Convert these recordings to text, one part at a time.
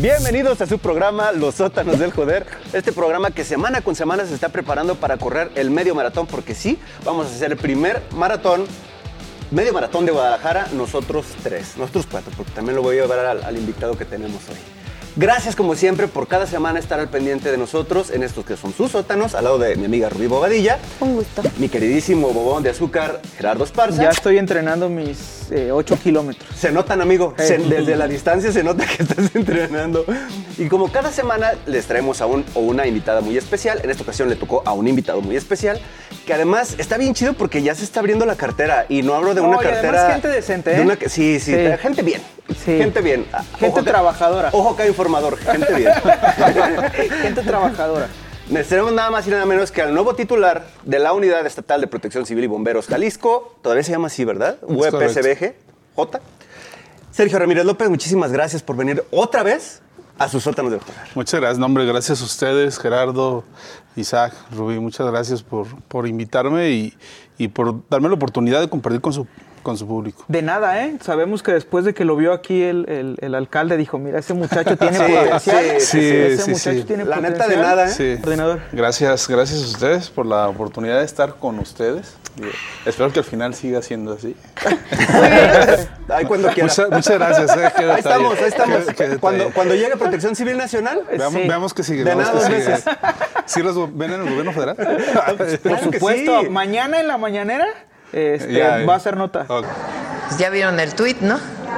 Bienvenidos a su programa Los Sótanos del Joder. Este programa que semana con semana se está preparando para correr el medio maratón, porque sí, vamos a hacer el primer medio maratón de Guadalajara, nosotros cuatro, porque también lo voy a llevar al invitado que tenemos hoy. Gracias, como siempre, por cada semana estar al pendiente de nosotros en estos que son sus sótanos, al lado de mi amiga Rubí Bobadilla. Un gusto. Mi queridísimo bobón de azúcar, Gerardo Esparza. Ya estoy entrenando mis 8 kilómetros. Se notan, amigo. Desde la distancia se nota que estás entrenando. Y como cada semana les traemos a un o una invitada muy especial. En esta ocasión le tocó a un invitado muy especial, que además está bien chido porque ya se está abriendo la cartera. Y no hablo de una cartera... además gente decente, ¿eh? Sí, gente bien. Sí. Gente bien. Gente trabajadora. Ojo acá, informador. Gente bien. Gente trabajadora. Tenemos nada más y nada menos que al nuevo titular de la Unidad Estatal de Protección Civil y Bomberos Jalisco. Todavía se llama así, ¿verdad? UPCBG, J. Sergio Ramírez López, muchísimas gracias por venir otra vez a sus sótanos del joder. Muchas gracias, hombre, gracias a ustedes, Gerardo, Isaac, Rubí, muchas gracias por invitarme y por darme la oportunidad de compartir con su público. De nada, ¿eh? Sabemos que después de que lo vio aquí el alcalde dijo, mira, ese muchacho tiene potencial. Ese muchacho tiene la potencial. neta de nada, ¿eh? Sí. Ordenador. Gracias a ustedes por la oportunidad de estar con ustedes. Espero que al final siga siendo así. Ay, cuando quiera. Muchas gracias. Ahí estamos. Cuando llegue Protección Civil Nacional. Veamos que sigue. De nada, dos veces. ¿Sí los ven en el gobierno federal? Por supuesto, sí. Mañana en la mañanera va a ser nota. Okay. Ya vieron el tuit, ¿no?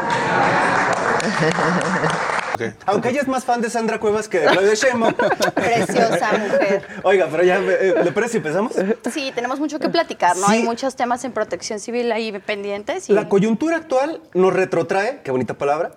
Okay. Aunque ella es más fan de Sandra Cuevas que de Claudia Sheinbaum. Preciosa mujer. Oiga, pero ya, ¿le parece si empezamos? Sí, tenemos mucho que platicar, ¿no? Sí. Hay muchos temas en protección civil ahí pendientes. La coyuntura actual nos retrotrae, qué bonita palabra,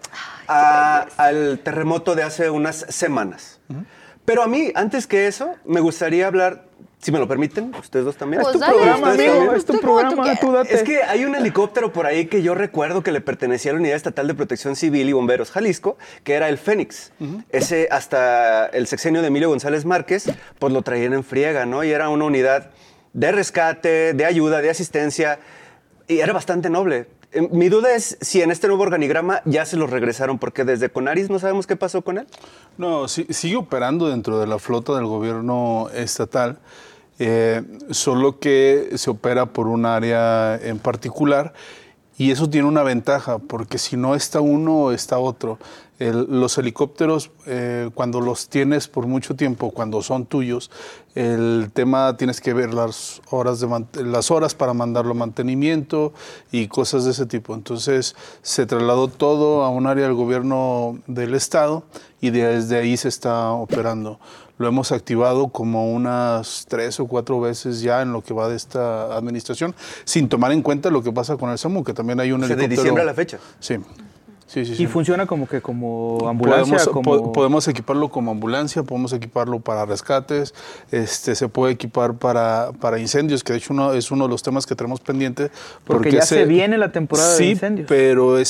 al terremoto de hace unas semanas. Pero a mí, antes que eso, me gustaría hablar, si me lo permiten, ustedes dos también. Pues Es tu dale, programa, sí, amigo, es tú tu como tú programa, quieras. tú date. Es que hay un helicóptero por ahí que yo recuerdo que le pertenecía a la Unidad Estatal de Protección Civil y Bomberos Jalisco, que era el Fénix. Ese, hasta el sexenio de Emilio González Márquez, pues lo traían en friega, ¿no? Y era una unidad de rescate, de ayuda, de asistencia, y era bastante noble. Mi duda es si en este nuevo organigrama ya se los regresaron, porque desde Conaris no sabemos qué pasó con él. No, sigue operando dentro de la flota del gobierno estatal. Solo que se opera por un área en particular y eso tiene una ventaja porque si no está uno, está otro. Los helicópteros, cuando los tienes por mucho tiempo, cuando son tuyos, el tema tienes que ver las horas para mandarlo a mantenimiento y cosas de ese tipo. Entonces se trasladó todo a un área del gobierno del estado y desde ahí se está operando. Lo hemos activado como unas 3 o 4 veces ya en lo que va de esta administración, sin tomar en cuenta lo que pasa con el SAMU, que también hay un helicóptero. De diciembre a la fecha. Sí. Y funciona como ambulancia. Podemos equiparlo como ambulancia, podemos equiparlo para rescates, se puede equipar para incendios, que de hecho es uno de los temas que tenemos pendiente. Porque ya se viene la temporada de incendios. Sí, pero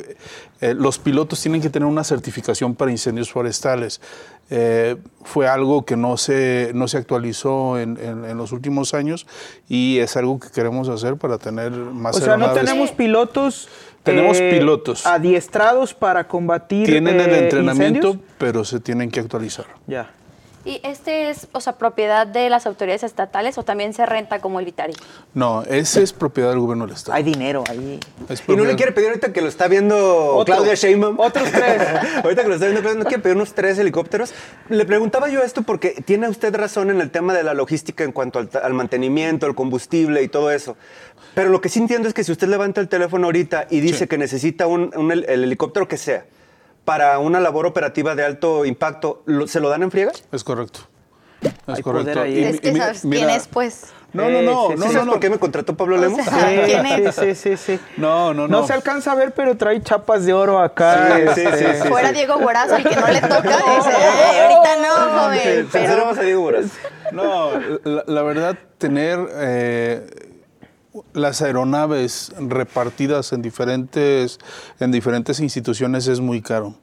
los pilotos tienen que tener una certificación para incendios forestales. Fue algo que no se actualizó en los últimos años y es algo que queremos hacer para tener más aeronaves. O sea, no tenemos pilotos... Tenemos pilotos adiestrados para combatir tienen el entrenamiento, incendios, pero se tienen que actualizar. Ya. ¿Y este es, propiedad de las autoridades estatales o también se renta como el Vitari? No, ese es propiedad del gobierno del estado. Hay dinero ahí. Y no le quiere pedir ahorita que lo está viendo Claudia Sheinbaum. Otros 3. Ahorita que lo está viendo Claudia, no quiere pedir unos 3 helicópteros. Le preguntaba yo esto porque tiene usted razón en el tema de la logística en cuanto al mantenimiento, el combustible y todo eso. Pero lo que sí entiendo es que si usted levanta el teléfono ahorita y dice que necesita el helicóptero que sea para una labor operativa de alto impacto, ¿se lo dan en friega? Es correcto. Hay poder ahí. Es que sabes quién es, pues. No. ¿Sabes por qué me contrató Pablo Lemos? ¿Quién es? Sí. No. No se alcanza a ver, pero trae chapas de oro acá. Sí. Fuera Diego Borazo, el que no le toca, dice, ahorita no, joven. Pensemos a Diego Borazo. No, la verdad, tener las aeronaves repartidas en diferentes instituciones es muy caro.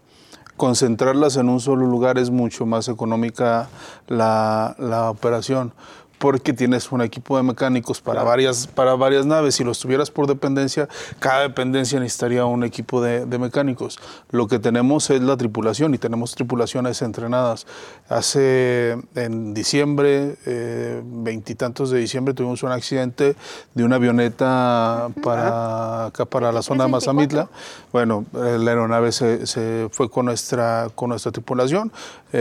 Concentrarlas en un solo lugar es mucho más económica la operación. porque tienes un equipo de mecánicos para varias naves. Si los tuvieras por dependencia, cada dependencia necesitaría un equipo de mecánicos. Lo que tenemos es la tripulación y tenemos tripulaciones entrenadas. En diciembre, 20 y tantos de diciembre, tuvimos un accidente de una avioneta para la zona de Mazamitla. Bueno, la aeronave se fue con nuestra tripulación.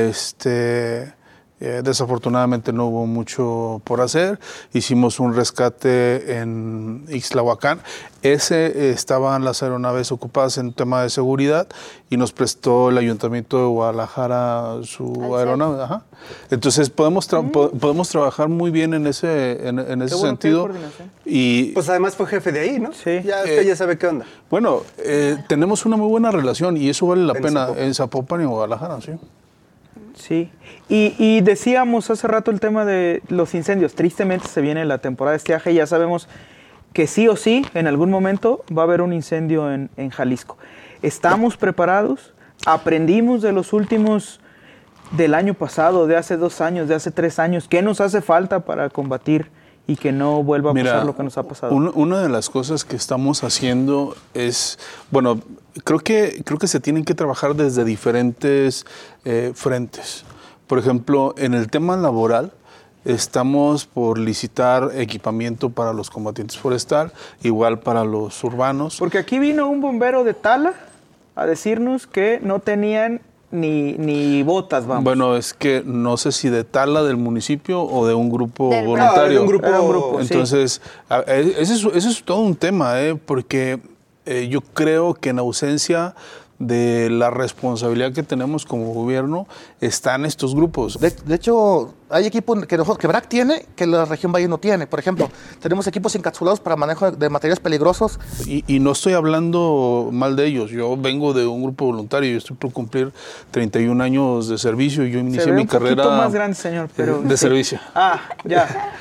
Desafortunadamente no hubo mucho por hacer. Hicimos un rescate en Ixtlahuacán. Estaban las aeronaves ocupadas en tema de seguridad y nos prestó el Ayuntamiento de Guadalajara su aeronave. Ajá. Entonces podemos trabajar muy bien en ese sentido. Y pues además fue jefe de ahí, ¿no? Sí. Ya usted ya sabe qué onda. Bueno, tenemos una muy buena relación y eso vale la pena en Zapopan y en Guadalajara, sí. Sí, y decíamos hace rato el tema de los incendios. Tristemente se viene la temporada de estiaje y ya sabemos que sí o sí, en algún momento va a haber un incendio en Jalisco. ¿Estamos preparados? ¿Aprendimos de los últimos del año pasado, de hace 2 años, de hace 3 años? ¿Qué nos hace falta para combatir y que no vuelva a pasar lo que nos ha pasado? Una de las cosas que estamos haciendo es, bueno, creo que se tienen que trabajar desde diferentes frentes. Por ejemplo, en el tema laboral, estamos por licitar equipamiento para los combatientes forestal, igual para los urbanos. Porque aquí vino un bombero de Tala a decirnos que no tenían ni botas, vamos. Bueno, es que no sé si de Tala, del municipio o de un grupo voluntario. De un grupo, entonces, sí. Ese es todo un tema, porque yo creo que en ausencia de la responsabilidad que tenemos como gobierno están estos grupos. De hecho, hay equipos que BRAC tiene que la región Valle no tiene. Por ejemplo, tenemos equipos encapsulados para manejo de materiales peligrosos. Y no estoy hablando mal de ellos. Yo vengo de un grupo voluntario. Yo estoy por cumplir 31 años de servicio. Yo inicié mi carrera... Un poquito más grande, señor, pero... De servicio. Ah, ya.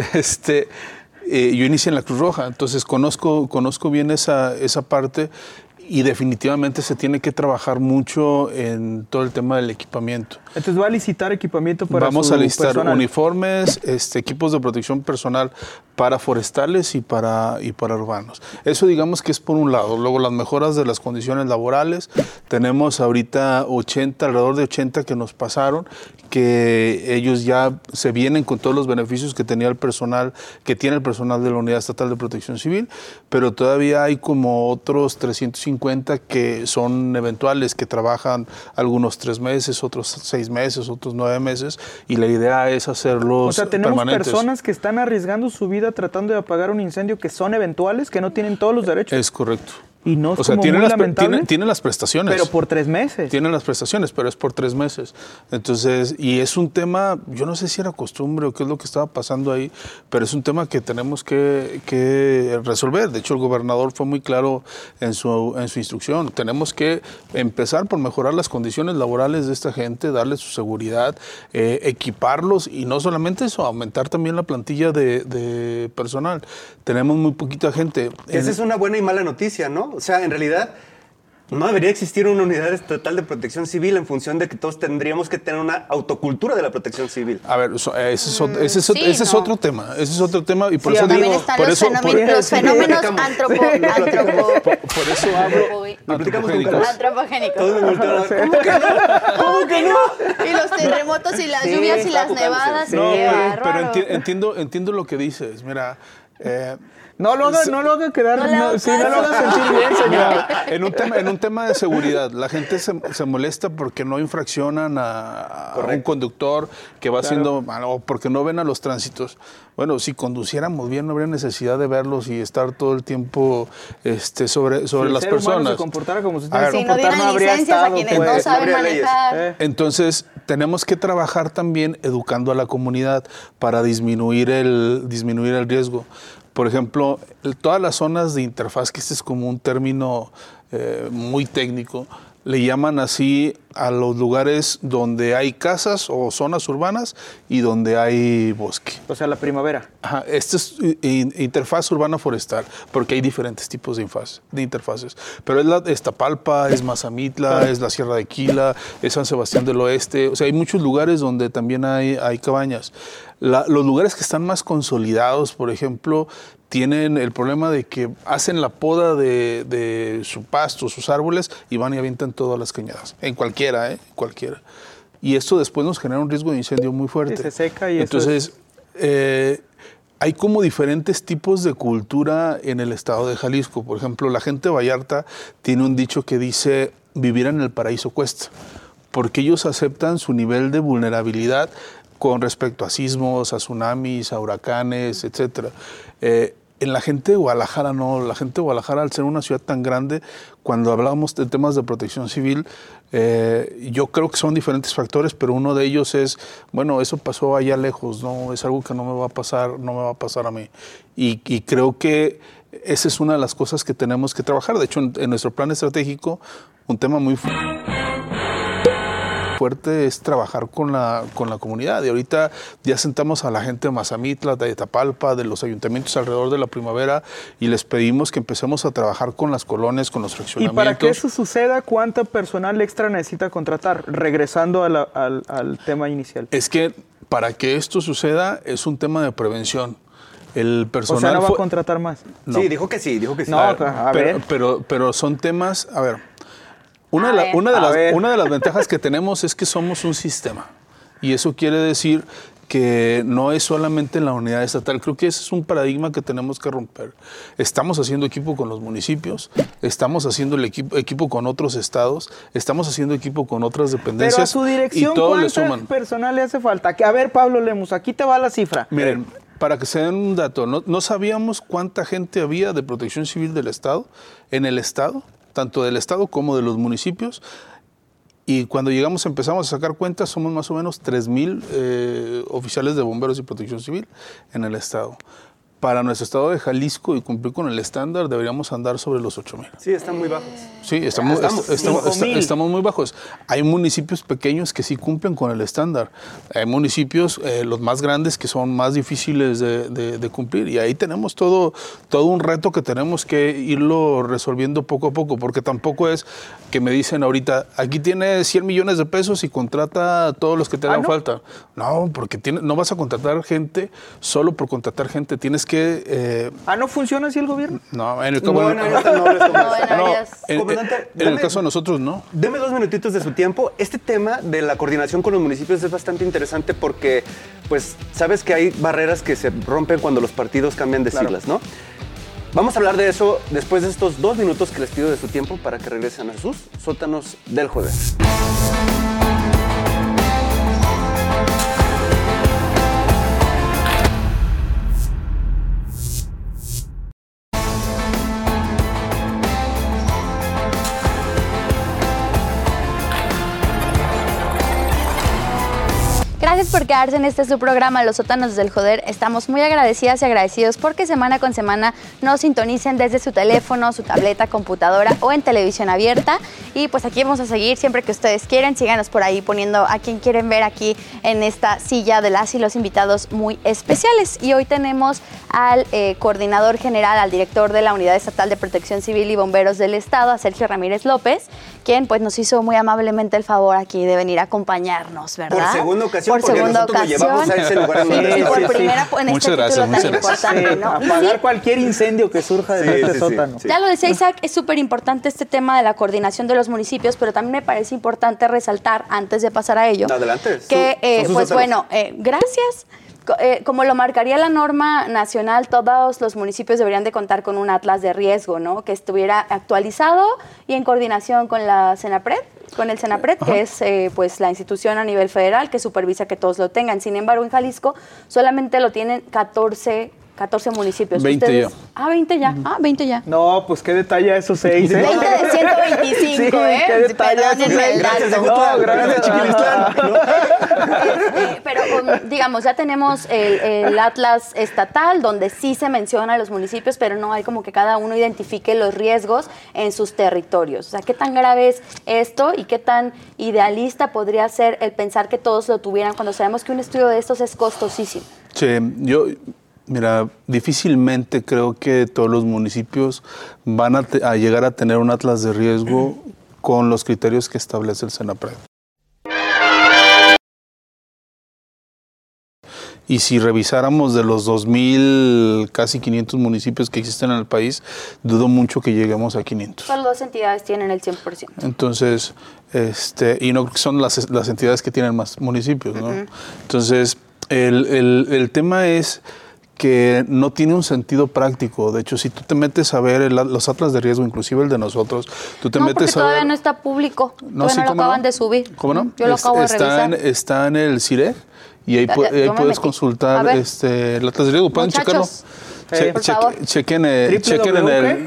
Yo inicié en la Cruz Roja, entonces conozco bien esa parte. Y definitivamente se tiene que trabajar mucho en todo el tema del equipamiento. Entonces va a licitar equipamiento para Vamos a licitar personal. Uniformes, equipos de protección personal para forestales y para urbanos. Eso digamos que es por un lado. Luego las mejoras de las condiciones laborales. Tenemos ahorita alrededor de 80 que nos pasaron, que ellos ya se vienen con todos los beneficios que tiene el personal de la Unidad Estatal de Protección Civil, pero todavía hay como otros 350 que son eventuales, que trabajan algunos 3 meses, otros 6 meses, otros 9 meses, y la idea es hacerlos. O sea, tenemos permanentes. Personas que están arriesgando su vida tratando de apagar un incendio, que son eventuales, que no tienen todos los derechos. Es correcto. Y no es o sea, como muy lamentable. Tienen las prestaciones. Pero por 3 meses. Tienen las prestaciones, pero es por 3 meses. Entonces, y es un tema, yo no sé si era costumbre o qué es lo que estaba pasando ahí, pero es un tema que tenemos que resolver. De hecho, el gobernador fue muy claro en su instrucción. Tenemos que empezar por mejorar las condiciones laborales de esta gente, darles su seguridad, equiparlos, y no solamente eso, aumentar también la plantilla de personal. Tenemos muy poquita gente. Esa es una buena y mala noticia, ¿no? O sea, en realidad no debería existir una unidad estatal de protección civil en función de que todos tendríamos que tener una autocultura de la protección civil. A ver, ese es otro tema. Ese es otro tema y por Sí, eso También digo... están por los eso, fenómenos por eso hablo... Antropogénicos. antropogénicos. Todos me voltearon a ver, ¿cómo que no? ¿Cómo que no? Y los terremotos y las lluvias y las nevadas. Sí, No, qué pero bárbaro. entiendo lo que dices. Mira... No lo haga quedar, No le hagas no lo haga caso. sentir bien, señor. Mira, en un tema de seguridad, la gente se molesta porque no infraccionan a un conductor que va haciendo mal, o porque no ven a los tránsitos. Bueno, si conduciéramos bien, no habría necesidad de verlos y estar todo el tiempo sobre las Si el ser humano personas. se comportara como se A tiene ver, que Si no comportar, dieran habría licencias a estado, quienes pues. no saben habría leyes. manejar. Entonces, tenemos que trabajar también educando a la comunidad para disminuir el riesgo. Por ejemplo, todas las zonas de interfaz, que este es como un término muy técnico, le llaman así a los lugares donde hay casas o zonas urbanas y donde hay bosque. O sea, la primavera. Ajá, esta es interfaz urbana forestal, porque hay diferentes tipos de interfaces. Pero es la Iztapalpa, es Mazamitla, es la Sierra de Quila, es San Sebastián del Oeste. O sea, hay muchos lugares donde también hay cabañas. Los lugares que están más consolidados, por ejemplo, tienen el problema de que hacen la poda de su pasto, sus árboles, y van y avientan todas las cañadas. En cualquiera, cualquiera. Y esto después nos genera un riesgo de incendio muy fuerte. Y se seca y entonces, hay como diferentes tipos de cultura en el estado de Jalisco. Por ejemplo, la gente de Vallarta tiene un dicho que dice, vivir en el paraíso cuesta, porque ellos aceptan su nivel de vulnerabilidad con respecto a sismos, a tsunamis, a huracanes, etcétera. En la gente de Guadalajara no, la gente de Guadalajara, al ser una ciudad tan grande, cuando hablamos de temas de protección civil, yo creo que son diferentes factores, pero uno de ellos es, bueno, eso pasó allá lejos, no, es algo que no me va a pasar a mí. Y creo que esa es una de las cosas que tenemos que trabajar. De hecho, en nuestro plan estratégico, un tema muy fuerte es trabajar con la comunidad. Y ahorita ya sentamos a la gente de Mazamitla, de Iztapalpa, de los ayuntamientos alrededor de la primavera, y les pedimos que empecemos a trabajar con las colonias, con los fraccionamientos. Y para que eso suceda, ¿cuánto personal extra necesita contratar? Regresando al tema inicial. Es que para que esto suceda es un tema de prevención. El personal, o sea, ¿no va a contratar más? No. Sí, dijo que sí. No, a ver. Pero son temas, a ver. Una de las ventajas que tenemos es que somos un sistema, y eso quiere decir que no es solamente en la unidad estatal. Creo que ese es un paradigma que tenemos que romper. Estamos haciendo equipo con los municipios, estamos haciendo el equipo con otros estados, estamos haciendo equipo con otras dependencias. Pero a su dirección, y todos le ¿cuánto suman. personal le hace falta? A ver, Pablo Lemus, aquí te va la cifra. Miren, para que se den un dato, no sabíamos cuánta gente había de protección civil del estado, en el estado, tanto del estado como de los municipios, y cuando empezamos a sacar cuentas, somos más o menos 3,000 oficiales de bomberos y protección civil en el estado. Para nuestro estado de Jalisco y cumplir con el estándar, deberíamos andar sobre los 8,000. Sí, están muy bajos. Sí, estamos muy bajos. Hay municipios pequeños que sí cumplen con el estándar. Hay municipios, los más grandes, que son más difíciles de cumplir. Y ahí tenemos todo un reto que tenemos que irlo resolviendo poco a poco, porque tampoco es que me dicen ahorita, aquí tienes 100 millones de pesos y contrata a todos los que te hagan falta. No, porque no vas a contratar gente solo por contratar gente. Tienes que... ¿no funciona así el gobierno? No, en el caso de nosotros, no. Deme 2 minutitos de su tiempo. Este tema de la coordinación con los municipios es bastante interesante porque, pues, sabes que hay barreras que se rompen cuando los partidos cambian de siglas, ¿no? Vamos a hablar de eso después de estos 2 minutos que les pido de su tiempo para que regresen a sus sótanos del jueves. Gracias por quedarse en su programa, Los Sótanos del Joder. Estamos muy agradecidas y agradecidos porque semana con semana nos sintonicen desde su teléfono, su tableta, computadora o en televisión abierta. Y pues aquí vamos a seguir siempre que ustedes quieren. Síganos por ahí poniendo a quien quieren ver aquí en esta silla de las y los invitados muy especiales. Y hoy tenemos al coordinador general, al director de la Unidad Estatal de Protección Civil y Bomberos del Estado, a Sergio Ramírez López, quien pues nos hizo muy amablemente el favor aquí de venir a acompañarnos, ¿verdad? Por segunda ocasión. Por segunda ocasión. Lo llevamos a ese lugar por primera en muchas este gracias, título tan importante, ¿no? Apagar cualquier incendio que surja de este sótano. Ya lo decía Isaac, es súper importante este tema de la coordinación de los municipios, pero también me parece importante resaltar, antes de pasar a ello, adelante, que pues bueno, gracias. Como lo marcaría la norma nacional, todos los municipios deberían de contar con un atlas de riesgo, ¿no? Que estuviera actualizado y en coordinación con la Senapred, con el Senapred, que es pues la institución a nivel federal que supervisa que todos lo tengan. Sin embargo, en Jalisco solamente lo tienen 14 14 municipios. 20 Ustedes, ya. 20 ya. 20 ya. No, pues qué detalle esos 6, ¿eh? 20 de 125, Sí, qué detalle Perdónenme el Gracias, dato. Egutlán. Gracias, Chiquilistlán. Pero digamos, ya tenemos el Atlas estatal, donde sí se menciona a los municipios, pero no hay como que cada uno identifique los riesgos en sus territorios. O sea, ¿qué tan grave es esto y qué tan idealista podría ser el pensar que todos lo tuvieran cuando sabemos que un estudio de estos es costosísimo? Sí, mira, difícilmente creo que todos los municipios van a llegar a tener un atlas de riesgo con los criterios que establece el Senapred. Y si revisáramos de los 2,000, casi 500 municipios que existen en el país, dudo mucho que lleguemos a 500. Solo 2 entidades tienen el 100%. Entonces, y no son las entidades que tienen más municipios, ¿no? Entonces, el tema es que no tiene un sentido práctico. De hecho, si tú te metes a ver los atlas de riesgo, inclusive el de nosotros, tú te metes a ver... todavía no está público. No, todavía no lo acaban de subir. ¿Cómo no? Yo lo acabo de revisar. Está en el CIREG y ahí puedes consultar el atlas de riesgo. Pueden checarlo. Por favor. Chequen en el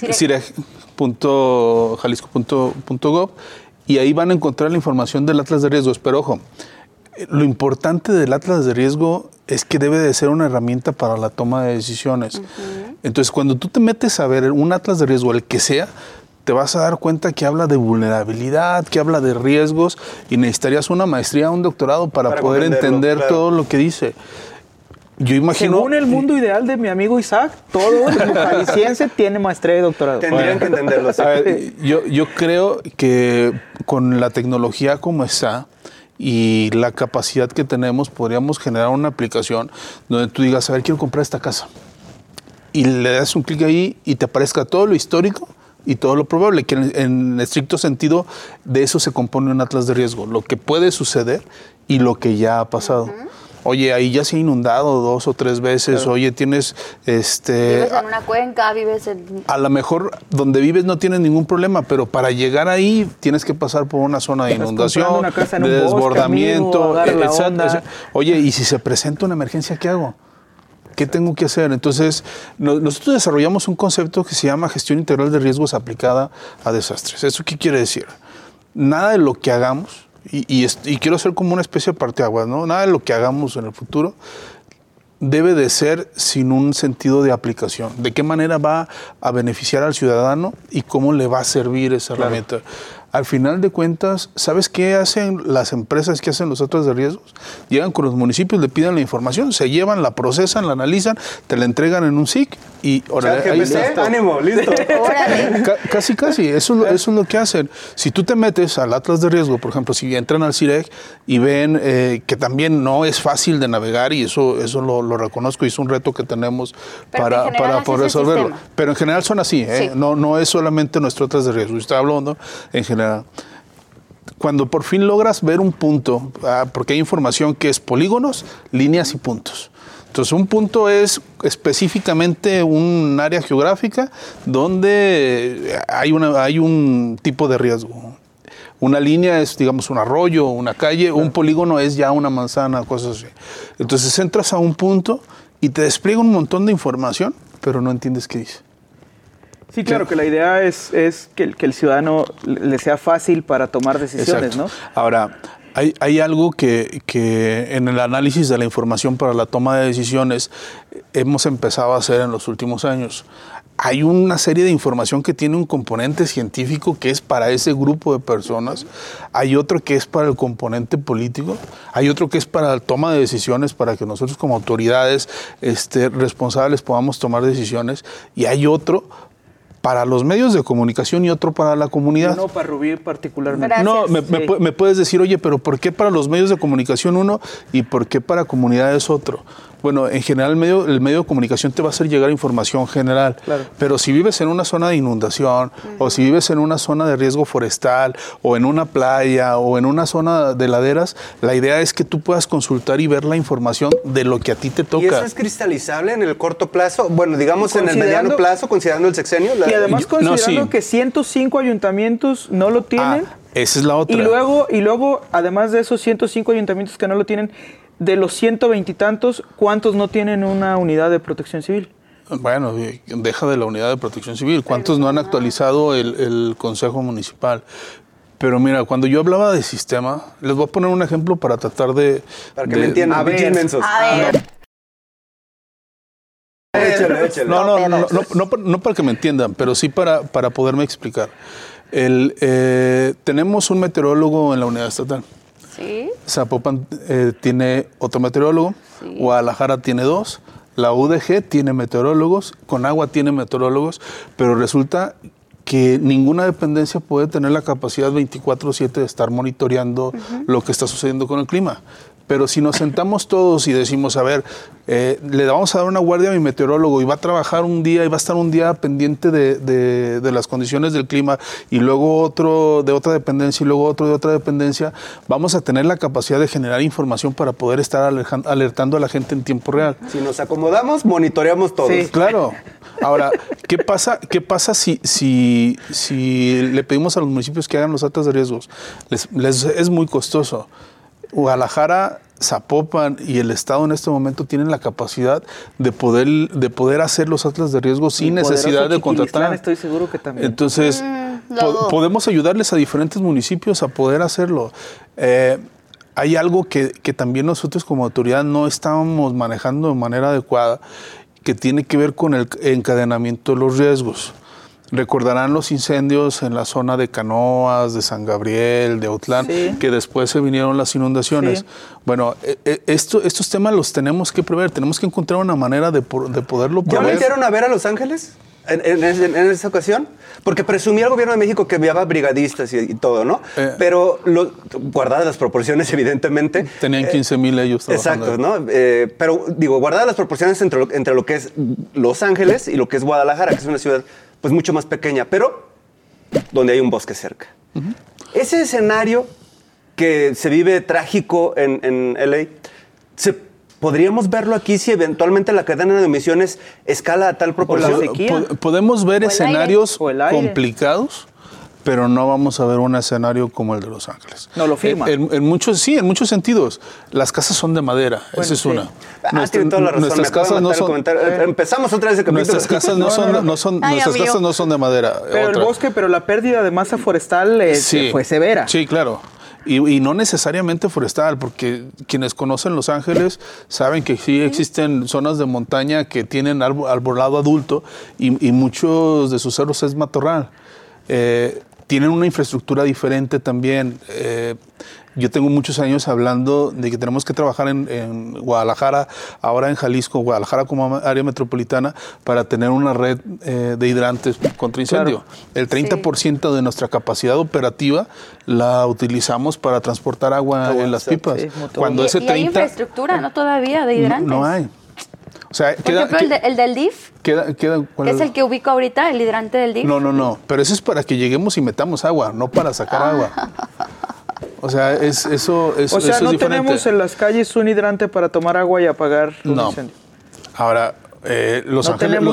CIREG.jalisco.gov y ahí van a encontrar la información del atlas de riesgos. Pero ojo, lo importante del atlas de riesgo es que debe de ser una herramienta para la toma de decisiones. Entonces, cuando tú te metes a ver un atlas de riesgo, el que sea, te vas a dar cuenta que habla de vulnerabilidad, que habla de riesgos, y necesitarías una maestría, un doctorado para poder entender todo lo que dice. Yo imagino... Según el mundo ideal de mi amigo Isaac, todo el jalisciense tiene maestría y doctorado. Tendrían que entenderlo. ¿Sí? A ver, yo creo que con la tecnología como está y la capacidad que tenemos, podríamos generar una aplicación donde tú digas, a ver, quiero comprar esta casa. Y le das un clic ahí y te aparezca todo lo histórico y todo lo probable, que en estricto sentido de eso se compone un atlas de riesgo, lo que puede suceder y lo que ya ha pasado. Oye, ahí ya se ha inundado 2 o 3 veces, claro. Oye, tienes... Vives en una cuenca, vives en... A lo mejor donde vives no tienes ningún problema, pero para llegar ahí tienes que pasar por una zona de inundación, una casa en de un desbordamiento. bosque, amigo, exacto. Oye, ¿y si se presenta una emergencia, qué hago? ¿Qué tengo que hacer? Entonces, nosotros desarrollamos un concepto que se llama gestión integral de riesgos aplicada a desastres. ¿Eso qué quiere decir? Nada de lo que hagamos, y quiero ser como una especie de parteaguas, ¿no? Nada de lo que hagamos en el futuro debe de ser sin un sentido de aplicación. ¿De qué manera va a beneficiar al ciudadano y cómo le va a servir esa herramienta? Al final de cuentas, ¿sabes qué hacen las empresas que hacen los atlas de riesgos? Llegan con los municipios, le piden la información, se llevan, la procesan, la analizan, te la entregan en un SIC y órale, ahí está. ¡Ánimo! ¡Listo! Casi. Eso es lo que hacen. Si tú te metes al atlas de riesgo, por ejemplo, si entran al CIREG y ven que también no es fácil de navegar, y eso lo reconozco y es un reto que tenemos para poder resolverlo. Pero en general son así, ¿eh? Sí. No es solamente nuestro atlas de riesgo. Yo estoy hablando en general. Cuando por fin logras ver un punto, porque hay información que es polígonos, líneas y puntos. Entonces, un punto es específicamente un área geográfica donde hay un tipo de riesgo. Una línea es, digamos, un arroyo, una calle, un polígono es ya una manzana, cosas así. Entonces, entras a un punto y te despliega un montón de información, pero no entiendes qué dice. Sí, claro, que la idea es que el ciudadano le sea fácil para tomar decisiones, exacto, ¿no? ¿no? Ahora, hay algo que en el análisis de la información para la toma de decisiones hemos empezado a hacer en los últimos años. Hay una serie de información que tiene un componente científico que es para ese grupo de personas, hay otro que es para el componente político, hay otro que es para la toma de decisiones, para que nosotros como autoridades responsables podamos tomar decisiones, y hay otro para los medios de comunicación y otro para la comunidad. No, para Rubí particularmente. Gracias. No, me puedes decir, oye, pero ¿por qué para los medios de comunicación uno y por qué para comunidades otro? Bueno, en general el medio de comunicación te va a hacer llegar información general, claro. Pero si vives en una zona de inundación, o si vives en una zona de riesgo forestal, o en una playa, o en una zona de laderas, la idea es que tú puedas consultar y ver la información de lo que a ti te toca. ¿Y eso es cristalizable en el corto plazo? Bueno, digamos en el mediano plazo, considerando el sexenio. Y además considerando que 105 ayuntamientos no lo tienen. Esa es la otra. Y luego, además de esos 105 ayuntamientos que no lo tienen, de los 120 y tantos, ¿cuántos no tienen una unidad de protección civil? Bueno, deja de la unidad de protección civil. ¿Cuántos no han actualizado el Consejo Municipal? Pero mira, cuando yo hablaba de sistema, les voy a poner un ejemplo para tratar de... Para que me entiendan, a ver. pinches mensos. A ver. Échale. No para que me entiendan, pero sí para poderme explicar. Tenemos un meteorólogo en la unidad estatal. Sí. Zapopan tiene otro meteorólogo, Guadalajara tiene 2, la UDG tiene meteorólogos, Conagua tiene meteorólogos, pero resulta que ninguna dependencia puede tener la capacidad 24/7 de estar monitoreando lo que está sucediendo con el clima. Pero si nos sentamos todos y decimos, a ver, le vamos a dar una guardia a mi meteorólogo y va a trabajar un día y va a estar un día pendiente de las condiciones del clima y luego otro de otra dependencia y luego otro de otra dependencia, vamos a tener la capacidad de generar información para poder estar alertando a la gente en tiempo real. Si nos acomodamos, monitoreamos todos. Sí. Claro. Ahora, ¿qué pasa si le pedimos a los municipios que hagan los actas de riesgos? Les es muy costoso. Guadalajara, Zapopan y el Estado en este momento tienen la capacidad de poder hacer los atlas de riesgo sin necesidad de contratar. Estoy seguro que también. Entonces, podemos ayudarles a diferentes municipios a poder hacerlo. Hay algo que también nosotros como autoridad no estábamos manejando de manera adecuada, que tiene que ver con el encadenamiento de los riesgos. Recordarán los incendios en la zona de Canoas, de San Gabriel, de Autlán, que después se vinieron las inundaciones. Sí. Bueno, estos temas los tenemos que prever, tenemos que encontrar una manera de poderlo ¿Ya prever. metieron a ver a Los Ángeles en esa ocasión? Porque presumía el gobierno de México que enviaba brigadistas y todo, ¿no? Pero guardadas las proporciones, evidentemente. Tenían 15,000 ellos trabajando. Exacto, ¿no? Pero digo, guardadas las proporciones entre lo que es Los Ángeles y lo que es Guadalajara, que es una ciudad pues mucho más pequeña, pero donde hay un bosque cerca. Ese escenario que se vive trágico en LA, ¿podríamos verlo aquí si eventualmente la cadena de emisiones escala a tal proporción? sequía. Podemos ver O el escenarios aire. O el aire. complicados, pero no vamos a ver un escenario como el de Los Ángeles. No lo firma. En muchos sentidos. Las casas son de madera, esa es sí. una. Tiene toda la razón. Nuestras me acabo de casas no matar el son... comentario. Empezamos otra vez el capítulo. Nuestras casas nuestras casas no son de madera. Pero el bosque, pero la pérdida de masa forestal fue severa. Sí, claro. Y no necesariamente forestal, porque quienes conocen Los Ángeles saben que sí existen zonas de montaña que tienen arbolado adulto y muchos de sus cerros es matorral. Tienen una infraestructura diferente también. Yo tengo muchos años hablando de que tenemos que trabajar en Guadalajara, ahora en Jalisco, Guadalajara como área metropolitana, para tener una red de hidrantes contra incendio. Claro. El 30% de nuestra capacidad operativa la utilizamos para transportar agua en las pipas. Cuando ese 30, hay infraestructura, ¿no? Todavía de hidrantes. No hay. O sea, por ejemplo, el del DIF, es el que ubico ahorita, el hidrante del DIF. No, pero eso es para que lleguemos y metamos agua, no para sacar agua. O sea, eso es diferente. O sea, no tenemos en las calles un hidrante para tomar agua y apagar un incendio. Ahora, Los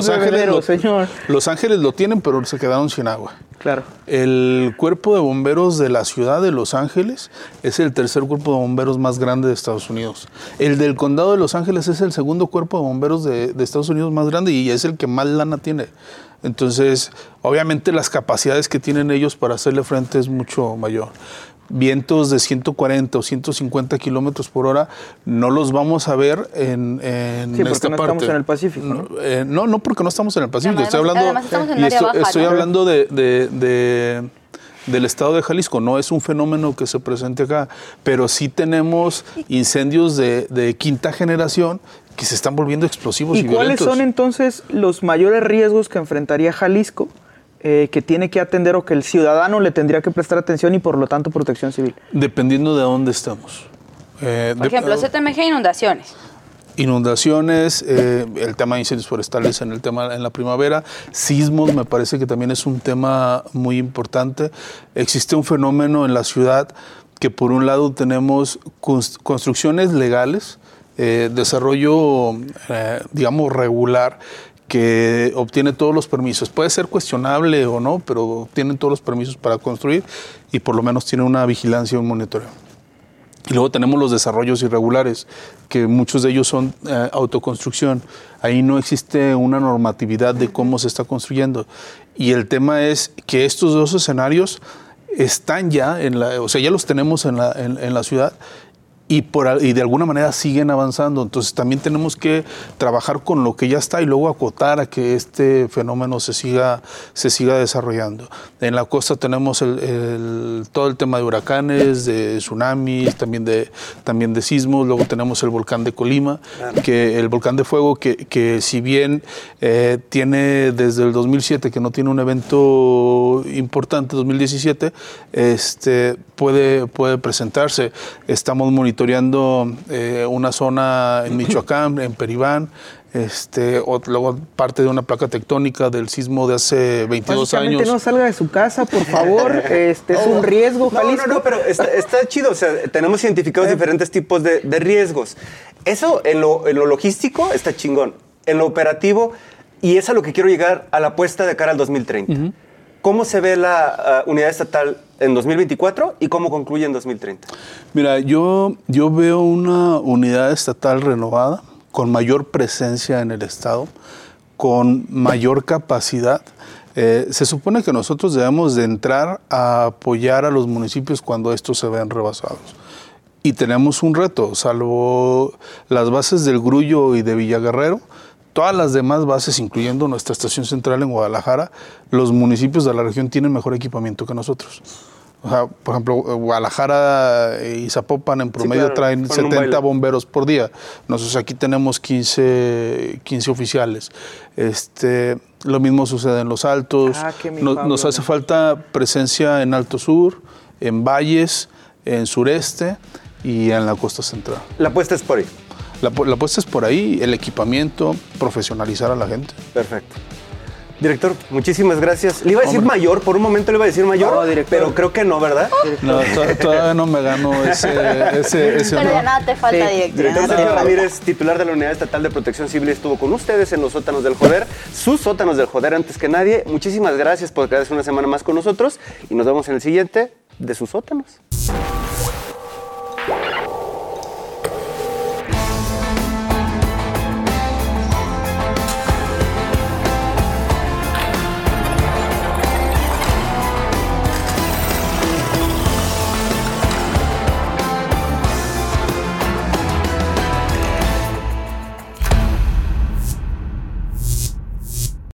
Ángeles lo tienen, pero se quedaron sin agua. Claro. El cuerpo de bomberos de la ciudad de Los Ángeles es el tercer cuerpo de bomberos más grande de Estados Unidos. El del condado de Los Ángeles es el segundo cuerpo de bomberos de Estados Unidos más grande y es el que más lana tiene. Entonces, obviamente las capacidades que tienen ellos para hacerle frente es mucho mayor. Vientos de 140 o 150 kilómetros por hora no los vamos a ver en esta parte. No estamos en el Pacífico. No, porque no estamos en el Pacífico. Además estamos en el área baja, estoy hablando del estado de Jalisco. No es un fenómeno que se presente acá, pero sí tenemos incendios de quinta generación que se están volviendo explosivos y violentos. ¿Y cuáles son entonces los mayores riesgos que enfrentaría Jalisco? Que tiene que atender o que el ciudadano le tendría que prestar atención y por lo tanto protección civil. Dependiendo de dónde estamos. Por ejemplo, CTMG, inundaciones. Inundaciones, el tema de incendios forestales en la primavera, sismos me parece que también es un tema muy importante. Existe un fenómeno en la ciudad que por un lado tenemos construcciones legales, desarrollo digamos regular, que obtiene todos los permisos. Puede ser cuestionable o no, pero tienen todos los permisos para construir y por lo menos tienen una vigilancia y un monitoreo. Y luego tenemos los desarrollos irregulares, que muchos de ellos son autoconstrucción. Ahí no existe una normatividad de cómo se está construyendo. Y el tema es que estos dos escenarios están ya, o sea, ya los tenemos en la ciudad, y de alguna manera siguen avanzando. Entonces también tenemos que trabajar con lo que ya está y luego acotar a que este fenómeno se siga desarrollando. En la costa tenemos todo el tema de huracanes, de tsunamis, también de sismos. Luego tenemos el volcán de Colima, el volcán de fuego, que si bien tiene desde el 2007 que no tiene un evento importante, 2017, puede presentarse. Estamos monitoreando una zona en Michoacán, en Peribán, luego parte de una placa tectónica del sismo de hace 22 años. No salga de su casa, por favor. Es un riesgo, Jalisco. No, pero está chido. O sea, tenemos identificados diferentes tipos de riesgos. Eso en lo logístico está chingón. En lo operativo, y es a lo que quiero llegar, a la apuesta de cara al 2030. Uh-huh. ¿Cómo se ve la unidad estatal en 2024 y cómo concluye en 2030? Mira, yo veo una unidad estatal renovada, con mayor presencia en el Estado, con mayor capacidad. Se supone que nosotros debemos de entrar a apoyar a los municipios cuando estos se ven rebasados. Y tenemos un reto, salvo las bases del Grullo y de Villaguerrero, todas las demás bases, incluyendo nuestra estación central en Guadalajara, los municipios de la región tienen mejor equipamiento que nosotros. O sea, por ejemplo, Guadalajara y Zapopan en promedio traen 70 bomberos por día. Nosotros aquí tenemos 15 oficiales. Lo mismo sucede en Los Altos. Nos hace falta presencia en Alto Sur, en Valles, en Sureste y en la costa central. La apuesta es por ahí. La apuesta es por ahí, el equipamiento, profesionalizar a la gente. Perfecto. Director, muchísimas gracias. Le iba a decir mayor, por un momento le iba a decir mayor, pero creo que no, ¿verdad? No, todavía no me gano ese Pero ya nada te falta, director. Director Sergio Ramírez, titular de la Unidad Estatal de Protección Civil, estuvo con ustedes en los sótanos del Joder, sus sótanos del Joder antes que nadie. Muchísimas gracias por quedarse una semana más con nosotros y nos vemos en el siguiente de sus sótanos.